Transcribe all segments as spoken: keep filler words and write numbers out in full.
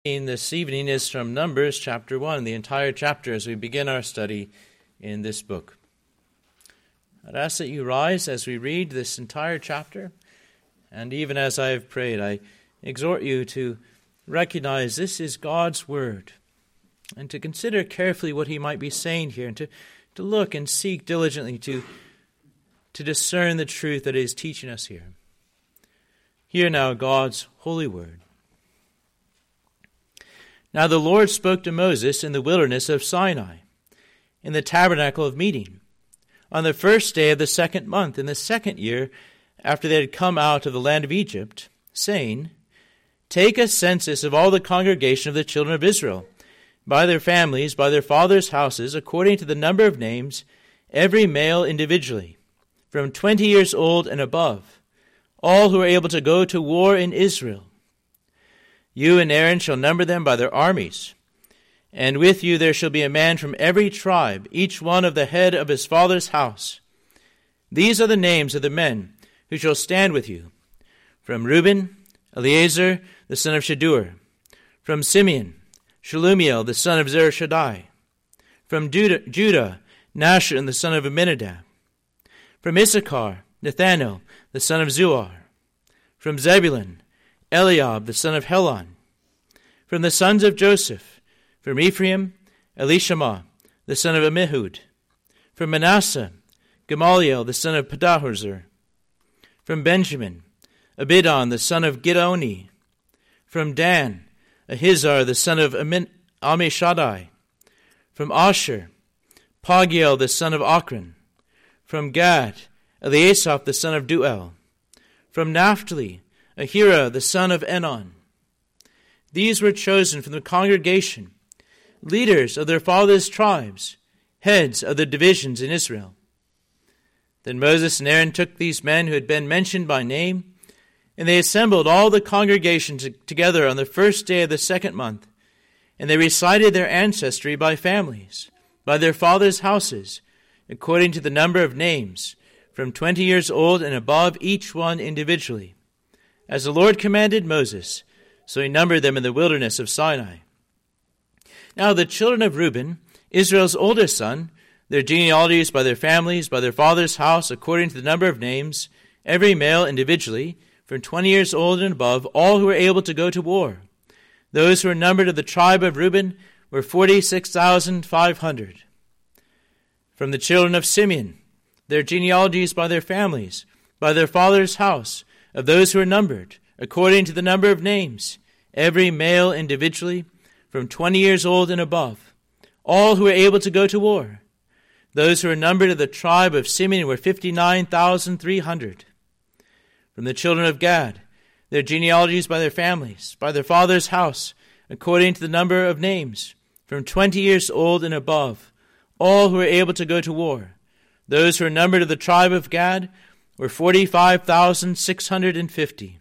This evening is from Numbers chapter one, the entire chapter as we begin our study in this book. I'd ask that you rise as we read this entire chapter, and even as I have prayed, I exhort you to recognize this is God's word, and to consider carefully what he might be saying here, and to, to look and seek diligently to, to discern the truth that he is teaching us here. Hear now God's holy word. Now the Lord spoke to Moses in the wilderness of Sinai, in the tabernacle of meeting, on the first day of the second month, in the second year after they had come out of the land of Egypt, saying, Take a census of all the congregation of the children of Israel, by their families, by their fathers' houses, according to the number of names, every male individually, from twenty years old and above, all who are able to go to war in Israel. You and Aaron shall number them by their armies, and with you there shall be a man from every tribe, each one of the head of his father's house. These are the names of the men who shall stand with you. From Reuben, Eleazar, the son of Shedeur. From Simeon, Shelumiel, the son of Zurishaddai. From Judah, Nashon, the son of Amminadab. From Issachar, Nathanael, the son of Zuar. From Zebulun, Eliab, the son of Helon. From the sons of Joseph, from Ephraim, Elishama, the son of Ammihud. From Manasseh, Gamaliel, the son of Pedahuzur. From Benjamin, Abidan, the son of Gideoni. From Dan, Ahizar, the son of Ammishaddai. From Asher, Pagiel, the son of Ochran. From Gad, Eliasaph, the son of Duel. From Naphtali, Ahira, the son of Enon. These were chosen from the congregation, leaders of their fathers' tribes, heads of the divisions in Israel. Then Moses and Aaron took these men who had been mentioned by name, and they assembled all the congregation to- together on the first day of the second month, and they recited their ancestry by families, by their fathers' houses, according to the number of names, from twenty years old and above, each one individually. As the Lord commanded Moses, so he numbered them in the wilderness of Sinai. Now the children of Reuben, Israel's oldest son, their genealogies by their families, by their father's house, according to the number of names, every male individually, from twenty years old and above, all who were able to go to war. Those who were numbered of the tribe of Reuben were forty-six thousand five hundred. From the children of Simeon, their genealogies by their families, by their father's house, of those who are numbered, according to the number of names, every male individually, from twenty years old and above, all who are able to go to war. Those who are numbered of the tribe of Simeon were fifty-nine thousand three hundred. From the children of Gad, their genealogies by their families, by their father's house, according to the number of names, from twenty years old and above, all who are able to go to war. Those who are numbered of the tribe of Gad were forty-five thousand six hundred fifty.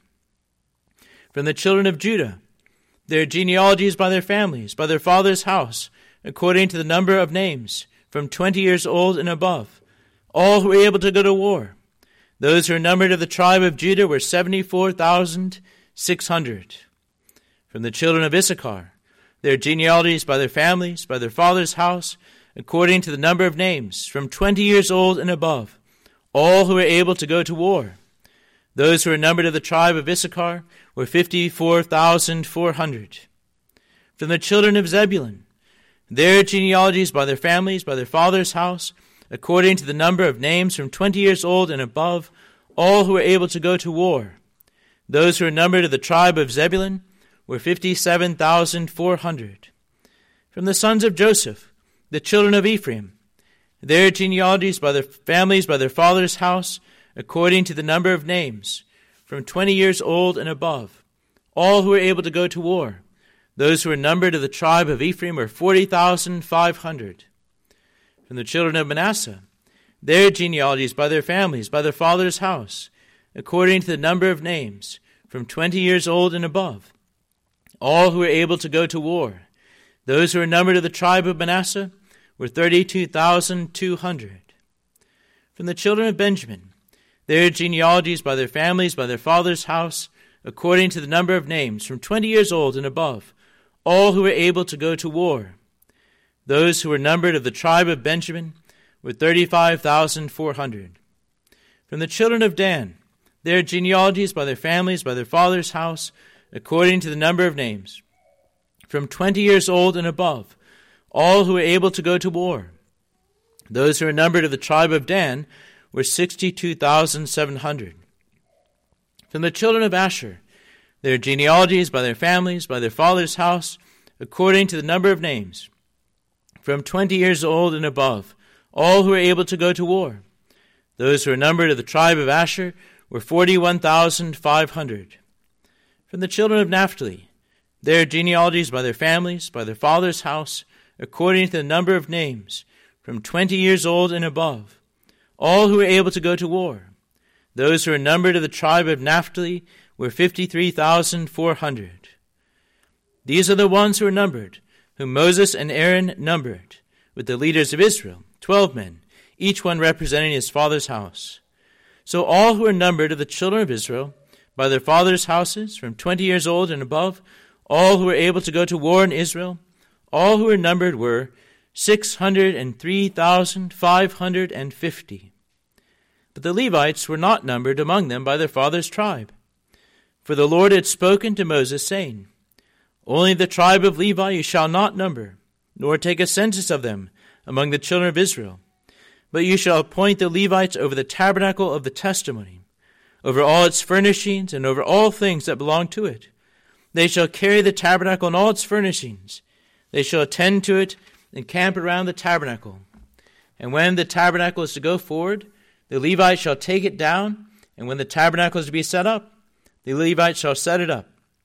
From the children of Judah, their genealogies by their families, by their father's house, according to the number of names, from twenty years old and above, all who were able to go to war. Those who are numbered of the tribe of Judah were seventy-four thousand six hundred. From the children of Issachar, their genealogies by their families, by their father's house, according to the number of names, from twenty years old and above, all who were able to go to war. Those who were numbered of the tribe of Issachar were fifty-four thousand four hundred. From the children of Zebulun, their genealogies by their families, by their father's house, according to the number of names, from twenty years old and above, all who were able to go to war. Those who were numbered of the tribe of Zebulun were fifty-seven thousand four hundred. From the sons of Joseph, the children of Ephraim, their genealogies by their families, by their father's house, according to the number of names, from twenty years old and above, all who were able to go to war. Those who were numbered of the tribe of Ephraim were forty thousand five hundred. From the children of Manasseh, their genealogies by their families, by their father's house, according to the number of names, from twenty years old and above, all who were able to go to war. Those who were numbered of the tribe of Manasseh were thirty-two thousand two hundred. From the children of Benjamin, their genealogies by their families, by their father's house, according to the number of names, from twenty years old and above, all who were able to go to war. Those who were numbered of the tribe of Benjamin were thirty-five thousand four hundred. From the children of Dan, their genealogies by their families, by their father's house, according to the number of names, from twenty years old and above, all who were able to go to war. Those who were numbered of the tribe of Dan were sixty-two thousand seven hundred. From the children of Asher, their genealogies by their families, by their father's house, according to the number of names, from twenty years old and above, all who were able to go to war. Those who were numbered of the tribe of Asher were forty-one thousand five hundred. From the children of Naphtali, their genealogies by their families, by their father's house, according to the number of names, from twenty years old and above, all who were able to go to war. Those who were numbered of the tribe of Naphtali were fifty-three thousand four hundred. These are the ones who were numbered, whom Moses and Aaron numbered, with the leaders of Israel, twelve men, each one representing his father's house. So all who were numbered of the children of Israel, by their father's houses, from twenty years old and above, all who were able to go to war in Israel, all who were numbered were six hundred and three thousand five hundred and fifty. But the Levites were not numbered among them by their father's tribe. For the Lord had spoken to Moses, saying, Only the tribe of Levi you shall not number, nor take a census of them among the children of Israel. But you shall appoint the Levites over the tabernacle of the testimony, over all its furnishings, and over all things that belong to it. They shall carry the tabernacle and all its furnishings. They shall attend to it and camp around the tabernacle. And when the tabernacle is to go forward, the Levites shall take it down, and when the tabernacle is to be set up, the Levites shall set it up.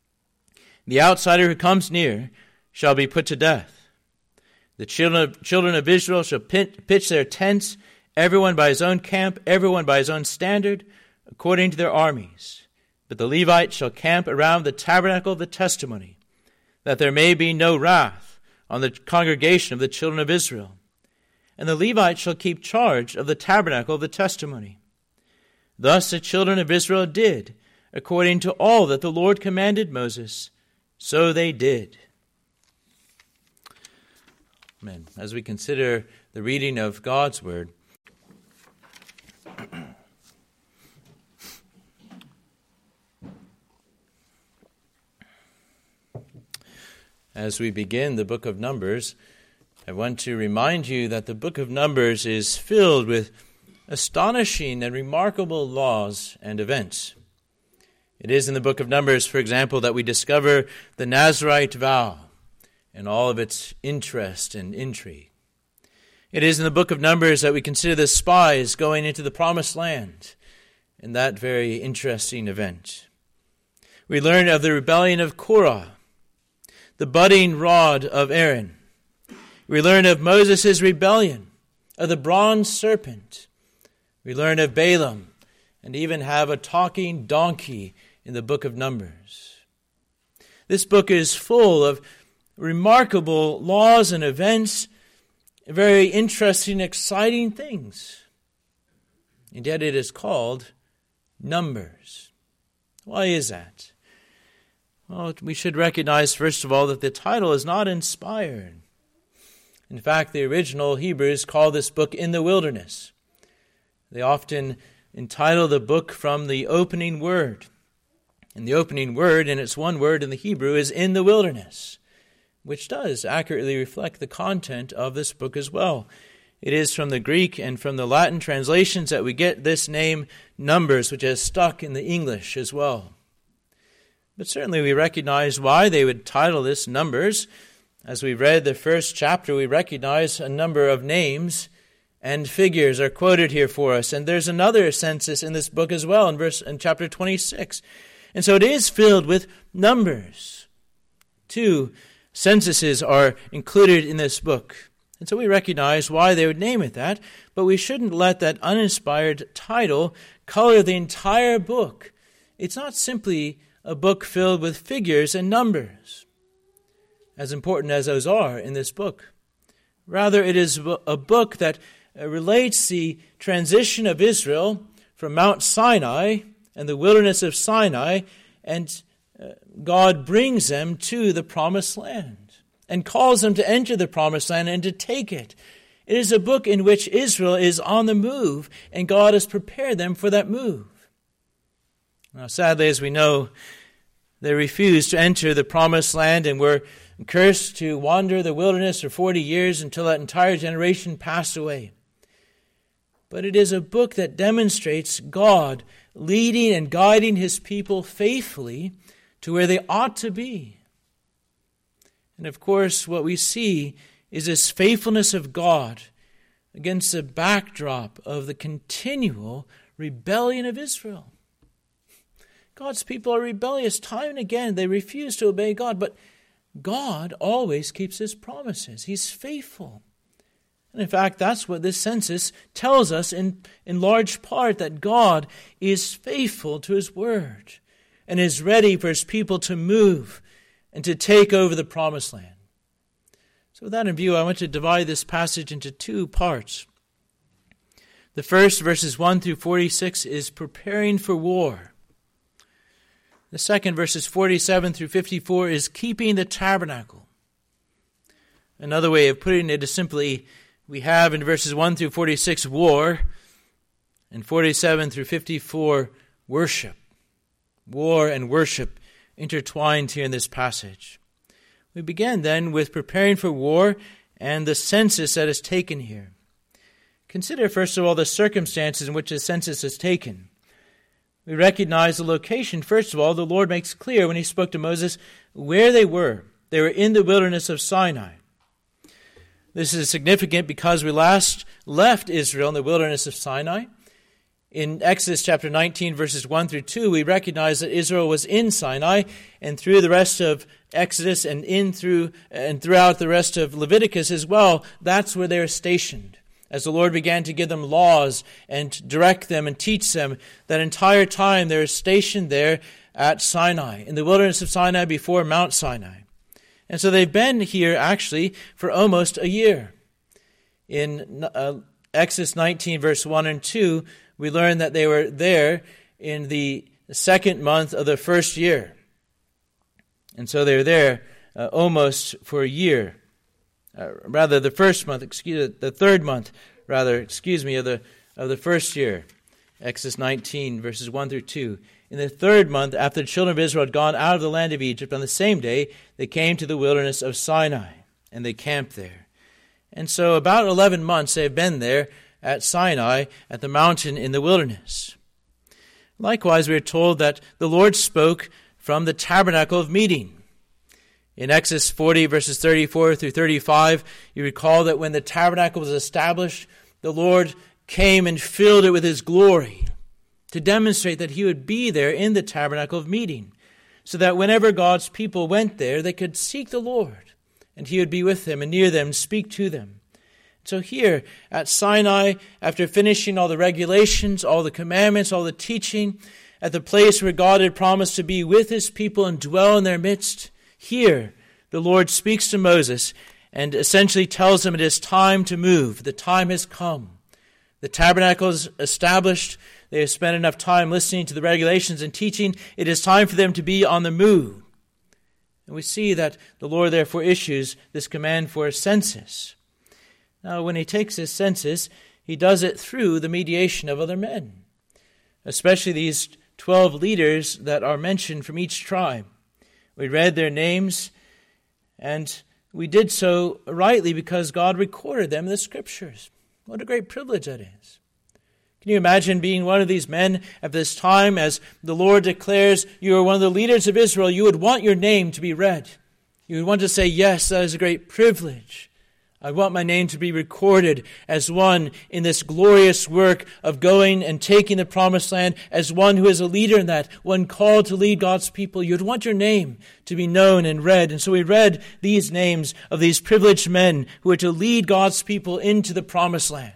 The outsider who comes near shall be put to death. The children of, children of Israel shall pit, pitch their tents, everyone by his own camp, everyone by his own standard, according to their armies. But the Levites shall camp around the tabernacle of the testimony, that there may be no wrath on the congregation of the children of Israel. And the Levites shall keep charge of the tabernacle of the testimony. Thus the children of Israel did, according to all that the Lord commanded Moses, so they did. Amen. As we consider the reading of God's word, as we begin the book of Numbers, I want to remind you that the book of Numbers is filled with astonishing and remarkable laws and events. It is in the book of Numbers, for example, that we discover the Nazirite vow and all of its interest and intrigue. It is in the book of Numbers that we consider the spies going into the promised land in that very interesting event. We learn of the rebellion of Korah, the budding rod of Aaron. We learn of Moses' rebellion, of the bronze serpent. We learn of Balaam, and even have a talking donkey in the book of Numbers. This book is full of remarkable laws and events, very interesting, exciting things. And yet it is called Numbers. Why is that? Well, we should recognize, first of all, that the title is not inspired. In fact, the original Hebrews call this book In the Wilderness. They often entitle the book from the opening word. And the opening word, and it's one word in the Hebrew, is in the wilderness, which does accurately reflect the content of this book as well. It is from the Greek and from the Latin translations that we get this name Numbers, which has stuck in the English as well. But certainly we recognize why they would title this Numbers. As we read the first chapter, we recognize a number of names and figures are quoted here for us. And there's another census in this book as well, in verse in chapter twenty-six. And so it is filled with numbers. Two censuses are included in this book. And so we recognize why they would name it that, but we shouldn't let that uninspired title color the entire book. It's not simply a book filled with figures and numbers, as important as those are in this book. Rather, it is a book that relates the transition of Israel from Mount Sinai and the wilderness of Sinai and uh, God brings them to the promised land and calls them to enter the promised land and to take it. It is a book in which Israel is on the move, and God has prepared them for that move. Now, sadly, as we know, they refused to enter the promised land and were cursed to wander the wilderness for forty years until that entire generation passed away. But it is a book that demonstrates God leading and guiding his people faithfully to where they ought to be. And of course, what we see is this faithfulness of God against the backdrop of the continual rebellion of Israel. God's people are rebellious time and again. They refuse to obey God, but God always keeps his promises. He's faithful. And in fact, that's what this census tells us in, in large part, that God is faithful to his word and is ready for his people to move and to take over the promised land. So with that in view, I want to divide this passage into two parts. The first, verses one through forty-six, is preparing for war. The second, verses forty-seven through fifty-four, is keeping the tabernacle. Another way of putting it is simply, we have in verses one through forty-six war, and forty-seven through fifty-four worship. War and worship intertwined here in this passage. We begin then with preparing for war and the census that is taken here. Consider first of all the circumstances in which the census is taken. We recognize the location. First of all, the Lord makes clear when he spoke to Moses where they were. They were in the wilderness of Sinai. This is significant because we last left Israel in the wilderness of Sinai. In Exodus chapter nineteen, verses one through two, we recognize that Israel was in Sinai, and through the rest of Exodus and in through and throughout the rest of Leviticus as well, that's where they are stationed. As the Lord began to give them laws and direct them and teach them, that entire time they are stationed there at Sinai, in the wilderness of Sinai before Mount Sinai. And so they've been here actually for almost a year. In uh, Exodus nineteen, verse one and two, we learn that they were there in the second month of the first year. And so they were there uh, almost for a year. Uh, rather, the first month, excuse the third month, rather, excuse me, of the of the first year. Exodus nineteen, verses one through two. In the third month, after the children of Israel had gone out of the land of Egypt, on the same day, they came to the wilderness of Sinai, and they camped there. And so about eleven months they have been there at Sinai, at the mountain in the wilderness. Likewise, we are told that the Lord spoke from the tabernacle of meeting. In Exodus forty, verses thirty-four through thirty-five, you recall that when the tabernacle was established, the Lord came and filled it with his glory to demonstrate that he would be there in the tabernacle of meeting, so that whenever God's people went there, they could seek the Lord, and he would be with them and near them and speak to them. So here at Sinai, after finishing all the regulations, all the commandments, all the teaching, at the place where God had promised to be with his people and dwell in their midst, here the Lord speaks to Moses and essentially tells him it is time to move. The time has come. The tabernacle is established. They have spent enough time listening to the regulations and teaching. It is time for them to be on the move. And we see that the Lord therefore issues this command for a census. Now, when he takes this census, he does it through the mediation of other men, especially these twelve leaders that are mentioned from each tribe. We read their names, and we did so rightly because God recorded them in the Scriptures. What a great privilege that is. Can you imagine being one of these men at this time as the Lord declares you are one of the leaders of Israel? You would want your name to be read. You would want to say, yes, that is a great privilege. I want my name to be recorded as one in this glorious work of going and taking the promised land, as one who is a leader in that, one called to lead God's people. You'd want your name to be known and read. And so we read these names of these privileged men who are to lead God's people into the promised land.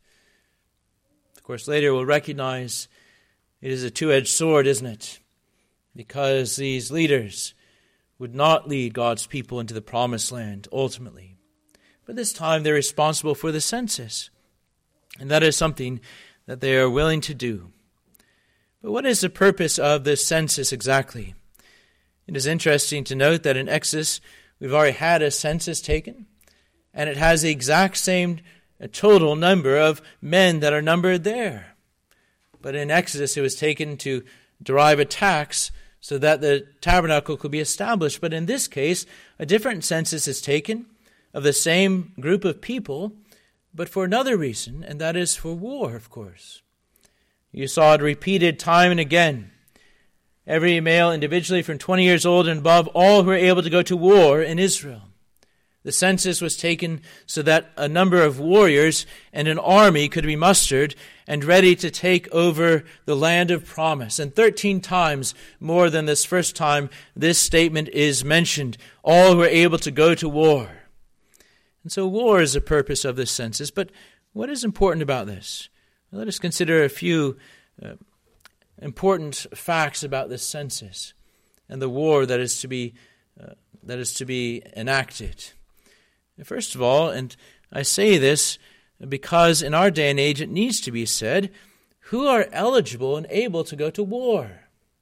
Of course, later we'll recognize it is a two-edged sword, isn't it? Because these leaders would not lead God's people into the promised land ultimately. But this time they're responsible for the census. And that is something that they are willing to do. But what is the purpose of this census exactly? It is interesting to note that in Exodus, we've already had a census taken, and it has the exact same total number of men that are numbered there. But in Exodus, it was taken to derive a tax so that the tabernacle could be established. But in this case, a different census is taken of the same group of people, but for another reason, and that is for war, of course. You saw it repeated time and again. Every male individually from twenty years old and above, all who were able to go to war in Israel. The census was taken so that a number of warriors and an army could be mustered and ready to take over the land of promise. And thirteen times more than this first time, this statement is mentioned. All who are able to go to war. And so war is the purpose of this census. But what is important about this? Well, let us consider a few uh, important facts about this census and the war that is to be uh, that is to be enacted. First of all, and I say this because in our day and age it needs to be said, who are eligible and able to go to war?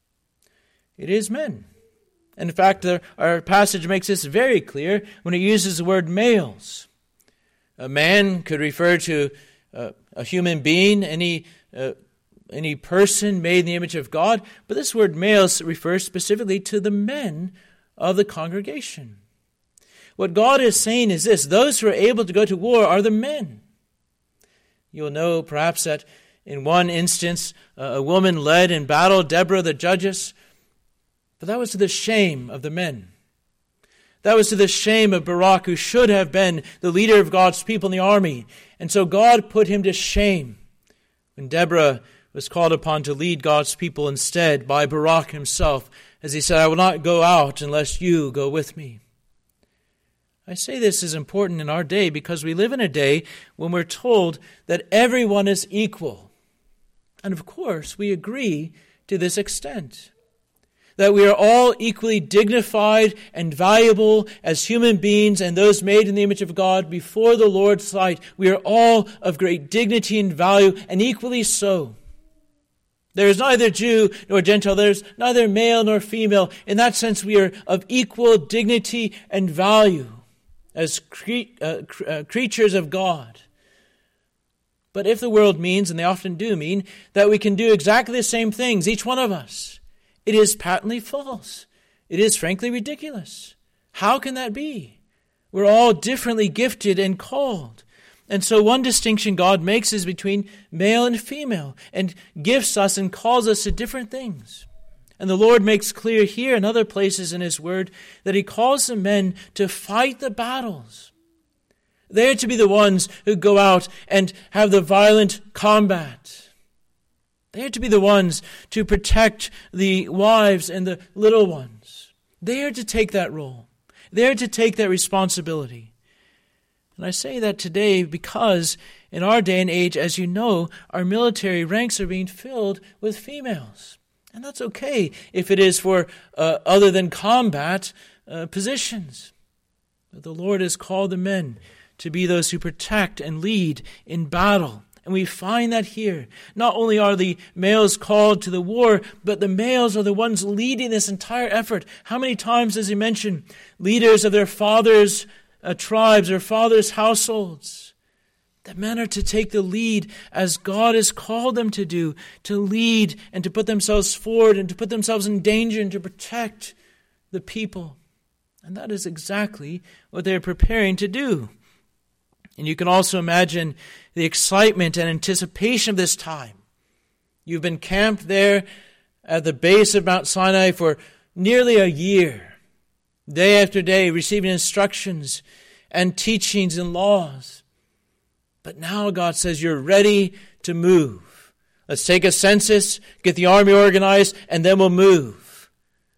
It is men. And in fact, the, our passage makes this very clear when it uses the word males. A man could refer to uh, a human being, any uh, any person made in the image of God, but this word males refers specifically to the men of the congregation. What God is saying is this: those who are able to go to war are the men. You'll know perhaps that in one instance, uh, a woman led in battle, Deborah the judges, but that was to the shame of the men. That was to the shame of Barak, who should have been the leader of God's people in the army. And so God put him to shame when Deborah was called upon to lead God's people instead by Barak himself, as he said, "I will not go out unless you go with me." I say this is important in our day because we live in a day when we're told that everyone is equal. And of course, we agree to this extent. That we are all equally dignified and valuable as human beings and those made in the image of God before the Lord's sight. We are all of great dignity and value, and equally so. There is neither Jew nor Gentile. There is neither male nor female. In that sense, we are of equal dignity and value as cre- uh, cr- uh, creatures of God. But if the world means, and they often do mean, that we can do exactly the same things, each one of us, it is patently false. It is frankly ridiculous. How can that be? We're all differently gifted and called. And so one distinction God makes is between male and female, and gifts us and calls us to different things. And the Lord makes clear here and other places in His Word that He calls the men to fight the battles. They are to be the ones who go out and have the violent combat. They are to be the ones to protect the wives and the little ones. They are to take that role. They are to take that responsibility. And I say that today because in our day and age, as you know, our military ranks are being filled with females. And that's okay if it is for uh, other than combat uh, positions. But the Lord has called the men to be those who protect and lead in battle. And we find that here. Not only are the males called to the war, but the males are the ones leading this entire effort. How many times does he mention leaders of their fathers' uh, tribes, their fathers' households? The men are to take the lead as God has called them to do, to lead and to put themselves forward and to put themselves in danger and to protect the people. And that is exactly what they're preparing to do. And you can also imagine the excitement and anticipation of this time. You've been camped there at the base of Mount Sinai for nearly a year, day after day, receiving instructions and teachings and laws. But now God says you're ready to move. Let's take a census, get the army organized, and then we'll move.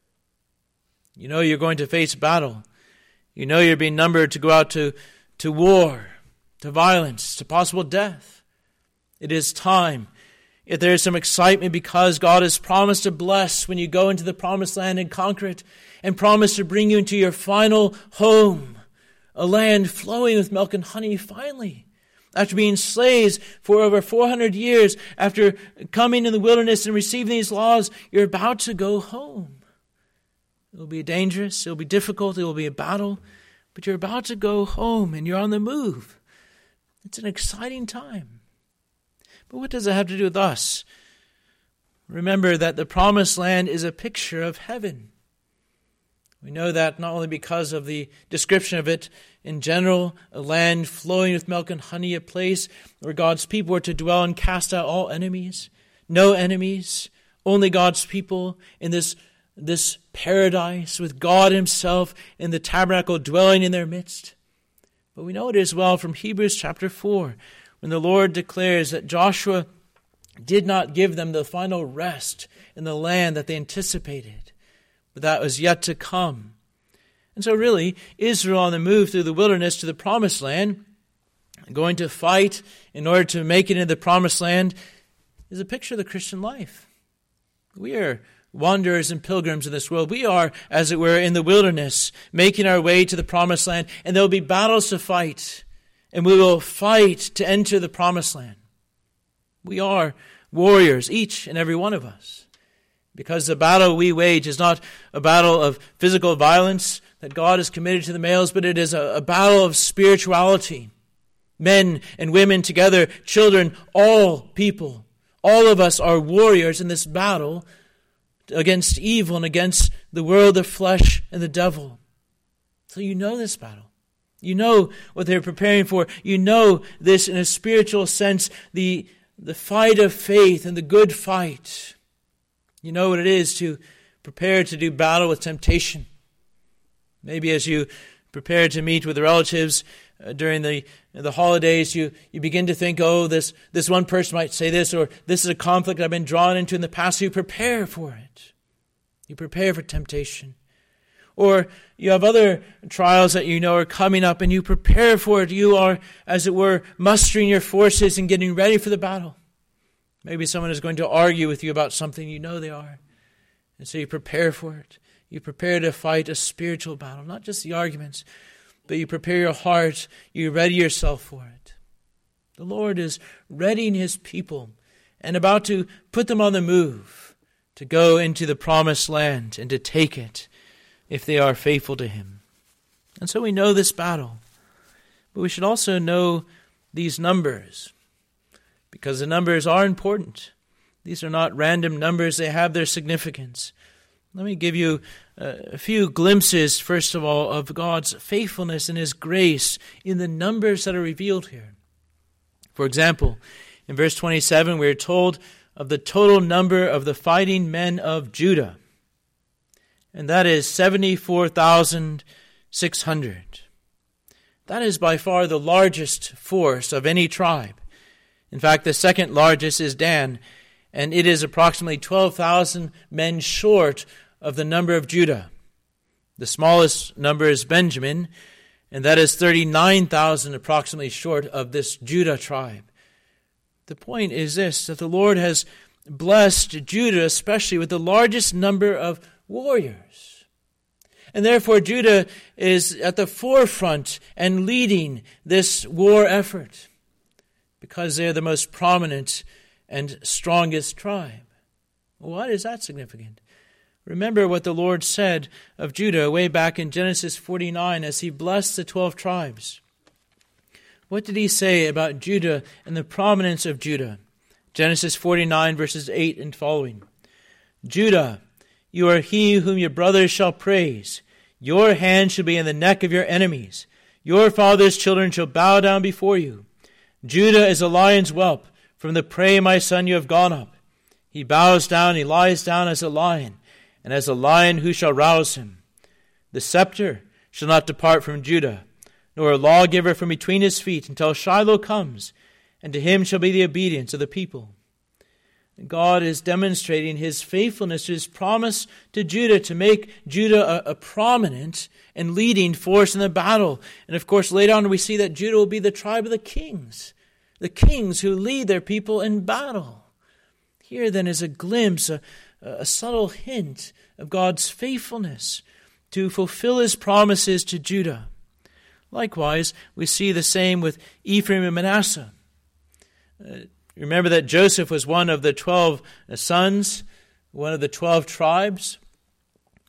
You know you're going to face battle. You know you're being numbered to go out to, to war, to violence, to possible death. It is time. If there is some excitement because God has promised to bless when you go into the promised land and conquer it, and promised to bring you into your final home, a land flowing with milk and honey finally. After being slaves for over four hundred years, after coming in the wilderness and receiving these laws, you're about to go home. It will be dangerous. It will be difficult. It will be a battle. But you're about to go home and you're on the move. It's an exciting time. But what does it have to do with us? Remember that the promised land is a picture of heaven. We know that not only because of the description of it in general, a land flowing with milk and honey, a place where God's people were to dwell and cast out all enemies, no enemies, only God's people in this, this paradise with God himself in the tabernacle dwelling in their midst. But we know it as well from Hebrews chapter four, when the Lord declares that Joshua did not give them the final rest in the land that they anticipated, but that was yet to come. And so really, Israel on the move through the wilderness to the promised land, going to fight in order to make it into the promised land, is a picture of the Christian life. We are wanderers and pilgrims in this world. We are, as it were, in the wilderness, making our way to the promised land, and there will be battles to fight, and we will fight to enter the promised land. We are warriors, each and every one of us. Because the battle we wage is not a battle of physical violence that God has committed to the males, but it is a, a battle of spirituality. Men and women together, children, all people, all of us are warriors in this battle against evil and against the world of flesh and the devil. So you know this battle. You know what they're preparing for. You know this in a spiritual sense, the, the fight of faith and the good fight. You know what it is to prepare to do battle with temptation. Maybe as you prepare to meet with relatives uh, during the the holidays, you, you begin to think, oh, this, this one person might say this, or this is a conflict I've been drawn into in the past. So you prepare for it. You prepare for temptation. Or you have other trials that you know are coming up and you prepare for it. You are, as it were, mustering your forces and getting ready for the battle. Maybe someone is going to argue with you about something, you know they are. And so you prepare for it. You prepare to fight a spiritual battle, not just the arguments, but you prepare your heart, you ready yourself for it. The Lord is readying his people and about to put them on the move to go into the promised land and to take it if they are faithful to him. And so we know this battle, but we should also know these numbers, because the numbers are important. These are not random numbers. They have their significance. Let me give you a few glimpses, first of all, of God's faithfulness and his grace in the numbers that are revealed here. For example, in verse twenty-seven, we are told of the total number of the fighting men of Judah, and that is seventy-four thousand six hundred. That is by far the largest force of any tribe. In fact, the second largest is Dan, and it is approximately twelve thousand men short of the number of Judah. The smallest number is Benjamin, and that is thirty-nine thousand approximately short of this Judah tribe. The point is this, that the Lord has blessed Judah especially with the largest number of warriors. And therefore Judah is at the forefront and leading this war effort, because they are the most prominent and strongest tribe. Why is that significant? Remember what the Lord said of Judah way back in Genesis forty-nine as he blessed the twelve tribes. What did he say about Judah and the prominence of Judah? Genesis forty-nine verses eight and following. Judah, you are he whom your brothers shall praise. Your hand shall be in the neck of your enemies. Your father's children shall bow down before you. Judah is a lion's whelp. From the prey, my son, you have gone up. He bows down, he lies down as a lion, and as a lion who shall rouse him? The scepter shall not depart from Judah, nor a lawgiver from between his feet, until Shiloh comes, and to him shall be the obedience of the people. God is demonstrating his faithfulness to his promise to Judah to make Judah a, a prominent and leading force in the battle. And of course, later on we see that Judah will be the tribe of the kings, the kings who lead their people in battle. Here then is a glimpse, a, a subtle hint of God's faithfulness to fulfill his promises to Judah. Likewise, we see the same with Ephraim and Manasseh. Uh, remember that Joseph was one of the twelve sons, one of the twelve tribes.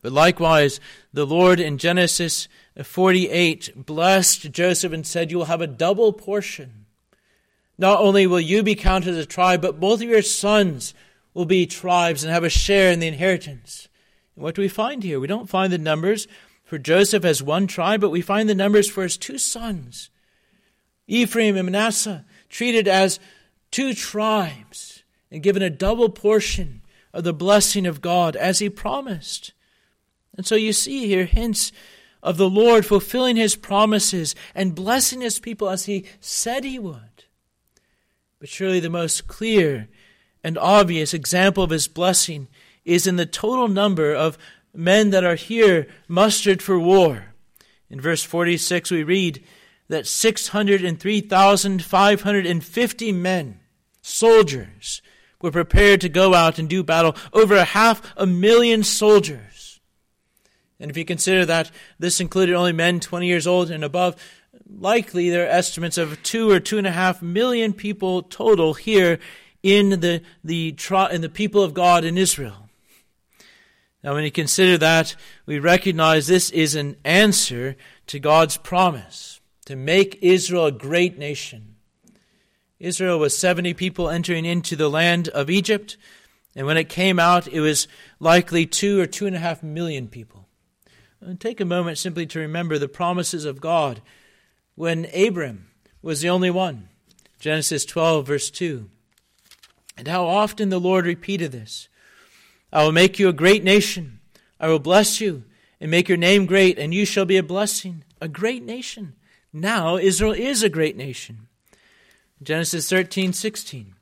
But likewise, the Lord in Genesis forty-eight blessed Joseph and said, you will have a double portion. Not only will you be counted as a tribe, but both of your sons will be tribes and have a share in the inheritance. And what do we find here? We don't find the numbers for Joseph as one tribe, but we find the numbers for his two sons, Ephraim and Manasseh, treated as two tribes and given a double portion of the blessing of God as he promised. And so you see here hints of the Lord fulfilling his promises and blessing his people as he said he would. But surely the most clear and obvious example of his blessing is in the total number of men that are here mustered for war. In verse forty-six we read that six hundred three thousand five hundred fifty men, soldiers, were prepared to go out and do battle. Over a half a million soldiers. And if you consider that this included only men twenty years old and above, likely there are estimates of two or two and a half million people total here in the, the, in the people of God in Israel. Now when you consider that, we recognize this is an answer to God's promise to make Israel a great nation. Israel was seventy people entering into the land of Egypt, and when it came out, it was likely two or two and a half million people. And take a moment simply to remember the promises of God when Abram was the only one. Genesis twelve, verse two. And how often the Lord repeated this. I will make you a great nation. I will bless you and make your name great, and you shall be a blessing. A great nation. Now Israel is a great nation. Genesis thirteen, sixteen.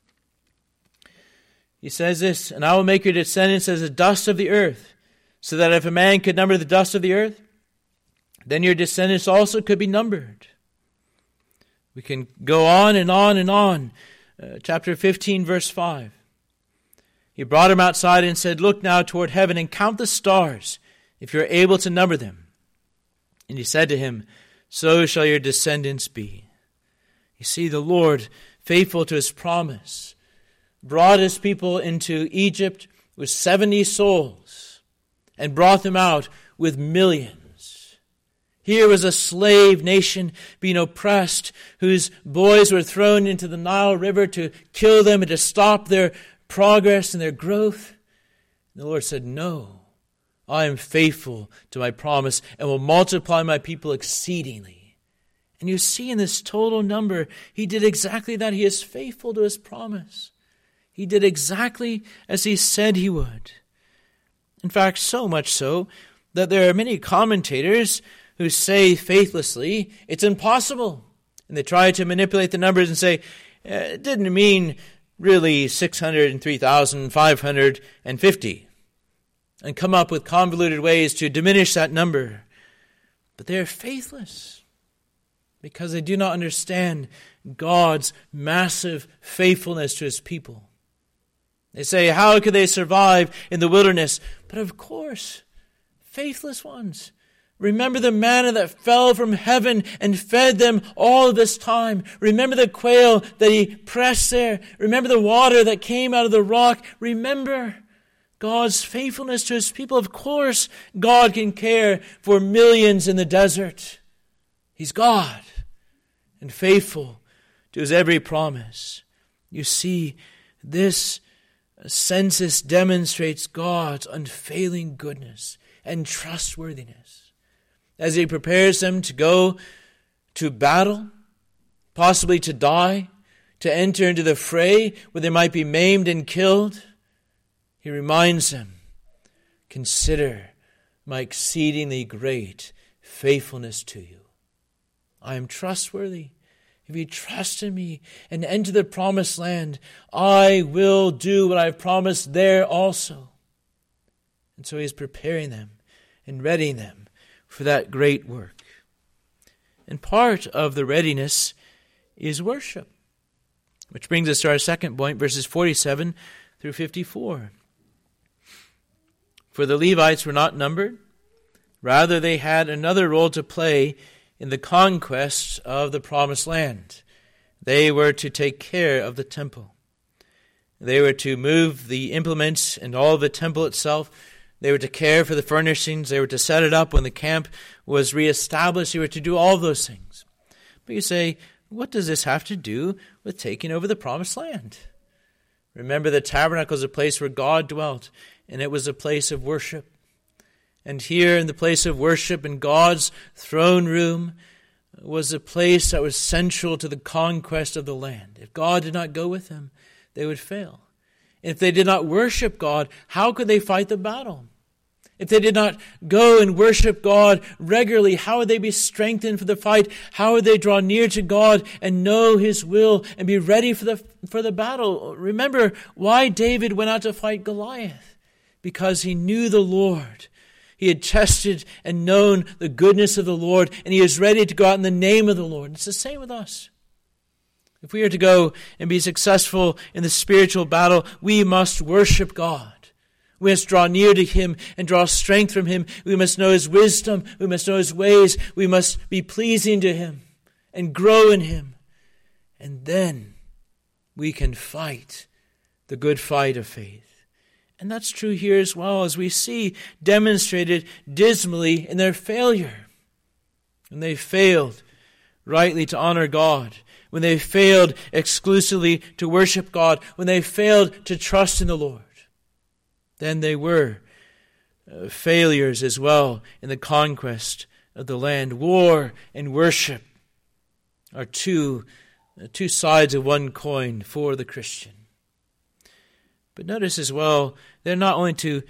He says this, and I will make your descendants as the dust of the earth, so that if a man could number the dust of the earth, then your descendants also could be numbered. We can go on and on and on. Uh, chapter fifteen, verse five. He brought him outside and said, look now toward heaven and count the stars, if you are able to number them. And he said to him, so shall your descendants be. You see, the Lord, faithful to his promise, brought his people into Egypt with seventy souls, and brought them out with millions. Here was a slave nation being oppressed, whose boys were thrown into the Nile River to kill them and to stop their progress and their growth. And the Lord said, no, I am faithful to my promise and will multiply my people exceedingly. And you see in this total number, he did exactly that. He is faithful to his promise. He did exactly as he said he would. In fact, so much so that there are many commentators who say faithlessly, it's impossible. And they try to manipulate the numbers and say, it didn't mean really six hundred three thousand five hundred fifty. And come up with convoluted ways to diminish that number. But they are faithless because they do not understand God's massive faithfulness to his people. They say, how could they survive in the wilderness? But of course, faithless ones. Remember the manna that fell from heaven and fed them all this time. Remember the quail that he pressed there. Remember the water that came out of the rock. Remember God's faithfulness to his people. Of course, God can care for millions in the desert. He's God and faithful to his every promise. You see, this census demonstrates God's unfailing goodness and trustworthiness as he prepares them to go to battle, possibly to die, to enter into the fray where they might be maimed and killed. He reminds them, consider my exceedingly great faithfulness to you. I am trustworthy. If you trust in me and enter the promised land, I will do what I've promised there also. And so he is preparing them and readying them for that great work. And part of the readiness is worship. Which brings us to our second point, verses forty-seven through fifty-four. For the Levites were not numbered. Rather, they had another role to play in the conquest of the promised land. They were to take care of the temple. They were to move the implements and all of the temple itself. They were to care for the furnishings. They were to set it up when the camp was reestablished. They were to do all those things. But you say, what does this have to do with taking over the promised land? Remember, the tabernacle is a place where God dwelt, and it was a place of worship. And here in the place of worship in God's throne room was a place that was central to the conquest of the land. If God did not go with them, they would fail. If they did not worship God, how could they fight the battle? If they did not go and worship God regularly, how would they be strengthened for the fight? How would they draw near to God and know His will and be ready for the for the battle? Remember why David went out to fight Goliath. Because he knew the Lord. He had tested and known the goodness of the Lord, and he was ready to go out in the name of the Lord. It's the same with us. If we are to go and be successful in the spiritual battle, we must worship God. We must draw near to Him and draw strength from Him. We must know His wisdom. We must know His ways. We must be pleasing to Him and grow in Him. And then we can fight the good fight of faith. And that's true here as well, as we see demonstrated dismally in their failure. When they failed rightly to honor God, when they failed exclusively to worship God, when they failed to trust in the Lord, then they were uh, failures as well in the conquest of the land. War and worship are two, uh, two sides of one coin for the Christian. But notice as well, they're not only to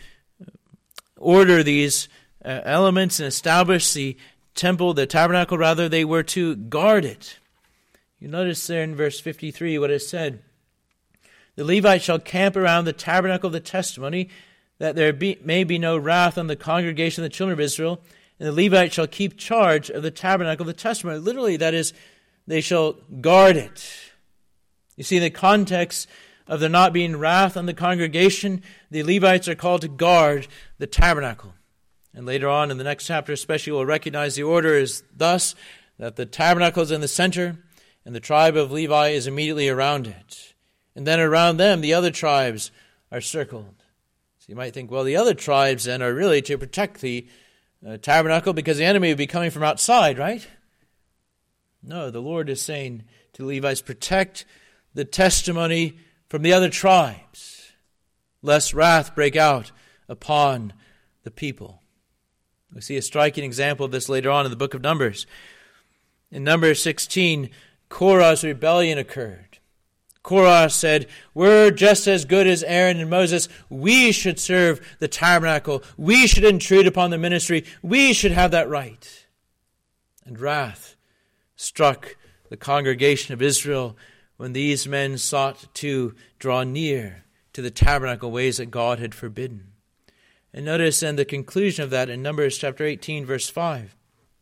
order these uh, elements and establish the temple, the tabernacle rather, they were to guard it. You notice there in verse fifty-three what is said. The Levites shall camp around the tabernacle of the testimony, that there be, may be no wrath on the congregation of the children of Israel. And the Levites shall keep charge of the tabernacle of the testimony. Literally, that is, they shall guard it. You see, in the context of there not being wrath on the congregation, the Levites are called to guard the tabernacle. And later on in the next chapter especially, we'll recognize the order is thus, that the tabernacle is in the center, and the tribe of Levi is immediately around it. And then around them, the other tribes are circled. So you might think, well, the other tribes then are really to protect the uh, tabernacle because the enemy would be coming from outside, right? No, the Lord is saying to Levites, protect the testimony from the other tribes, lest wrath break out upon the people. We see a striking example of this later on in the book of Numbers. In Numbers sixteen, Korah's rebellion occurred. Korah said, we're just as good as Aaron and Moses. We should serve the tabernacle. We should intrude upon the ministry. We should have that right. And wrath struck the congregation of Israel when these men sought to draw near to the tabernacle ways that God had forbidden. And notice then the conclusion of that in Numbers chapter eighteen, verse five.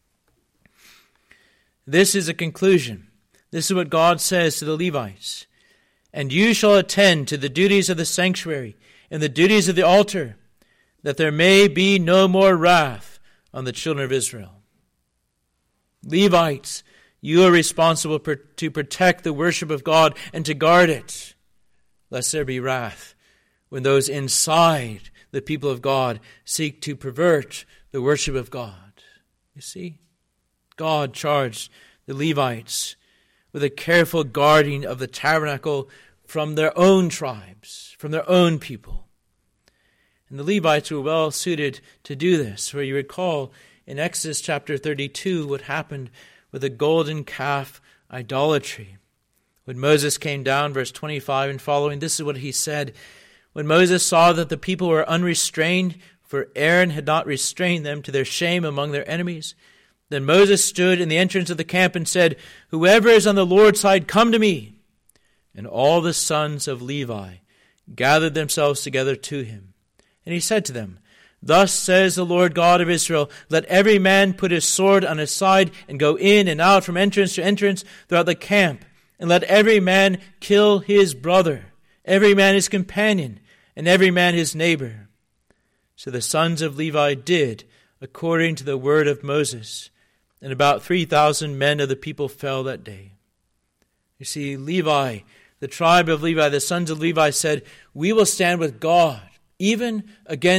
This is a conclusion. This is what God says to the Levites. And you shall attend to the duties of the sanctuary and the duties of the altar, that there may be no more wrath on the children of Israel. Levites, you are responsible per, to protect the worship of God and to guard it, lest there be wrath when those inside the people of God seek to pervert the worship of God. You see, God charged the Levites with a careful guarding of the tabernacle from their own tribes, from their own people. And the Levites were well suited to do this. For you recall in Exodus chapter thirty-two what happened with the golden calf idolatry. When Moses came down, verse twenty-five and following, this is what he said. When Moses saw that the people were unrestrained, for Aaron had not restrained them to their shame among their enemies, then Moses stood in the entrance of the camp and said, whoever is on the Lord's side, come to me. And all the sons of Levi gathered themselves together to him. And he said to them, thus says the Lord God of Israel, let every man put his sword on his side and go in and out from entrance to entrance throughout the camp. And let every man kill his brother, every man his companion, and every man his neighbor. So the sons of Levi did according to the word of Moses. And about three thousand men of the people fell that day. You see, Levi, the tribe of Levi, the sons of Levi said, we will stand with God, even against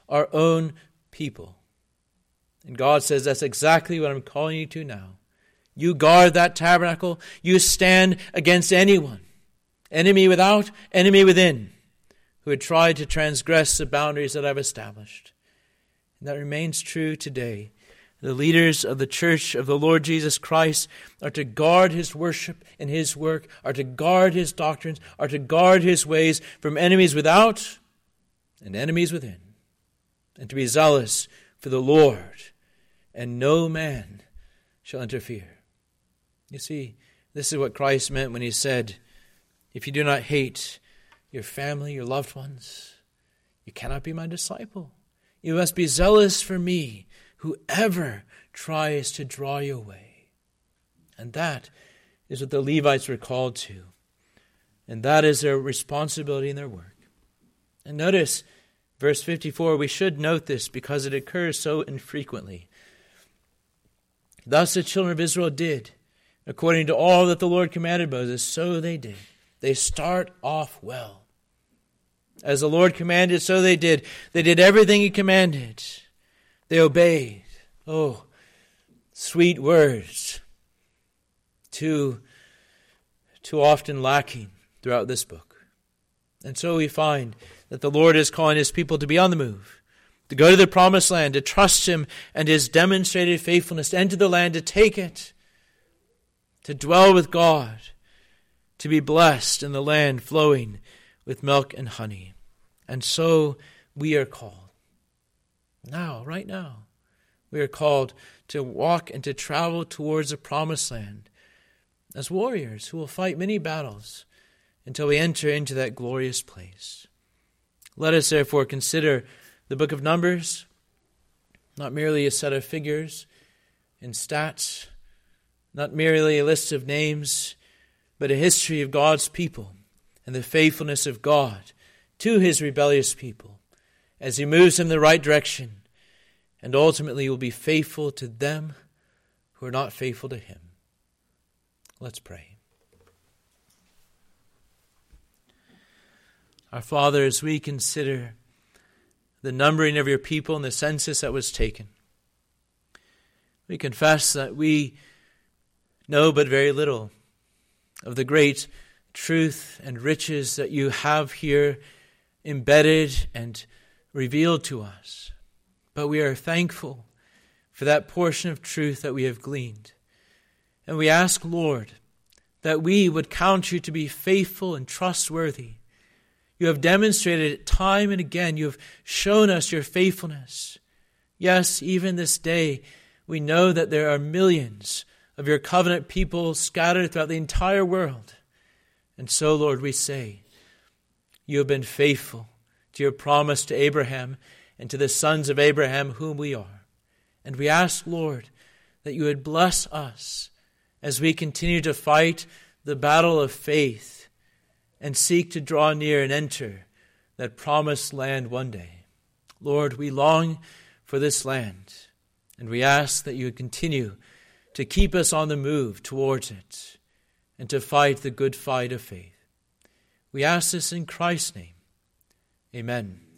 our own people. And God says, that's exactly what I'm calling you to now. You guard that tabernacle. You stand against anyone, enemy without, enemy within, who had tried to transgress the boundaries that I've established. And that remains true today. The leaders of the church of the Lord Jesus Christ are to guard his worship and his work, are to guard his doctrines, are to guard his ways from enemies without and enemies within, and to be zealous for the Lord, and no man shall interfere. You see, this is what Christ meant when he said, if you do not hate your family, your loved ones, you cannot be my disciple. You must be zealous for me, whoever tries to draw you away. And that is what the Levites were called to. And that is their responsibility in their work. And notice, verse fifty-four, we should note this because it occurs so infrequently. Thus the children of Israel did, according to all that the Lord commanded Moses, so they did. They start off well. As the Lord commanded, so they did. They did everything he commanded. They obeyed. Oh, sweet words. Too, too often lacking throughout this book. And so we find that the Lord is calling his people to be on the move, to go to the promised land, to trust him and his demonstrated faithfulness, to enter the land, to take it, to dwell with God, to be blessed in the land flowing with milk and honey. And so we are called. Now, right now, we are called to walk and to travel towards the promised land as warriors who will fight many battles until we enter into that glorious place. Let us therefore consider the book of Numbers not merely a set of figures and stats, not merely a list of names, but a history of God's people and the faithfulness of God to his rebellious people as he moves them in the right direction and ultimately will be faithful to them who are not faithful to him. Let's pray. Our Father, as we consider the numbering of your people and the census that was taken, we confess that we know but very little of the great truth and riches that you have here embedded and revealed to us. But we are thankful for that portion of truth that we have gleaned. And we ask, Lord, that we would count you to be faithful and trustworthy. You have demonstrated it time and again. You have shown us your faithfulness. Yes, even this day, we know that there are millions of your covenant people scattered throughout the entire world. And so, Lord, we say, you have been faithful to your promise to Abraham and to the sons of Abraham whom we are. And we ask, Lord, that you would bless us as we continue to fight the battle of faith and seek to draw near and enter that promised land one day. Lord, we long for this land, and we ask that you would continue to keep us on the move towards it and to fight the good fight of faith. We ask this in Christ's name. Amen.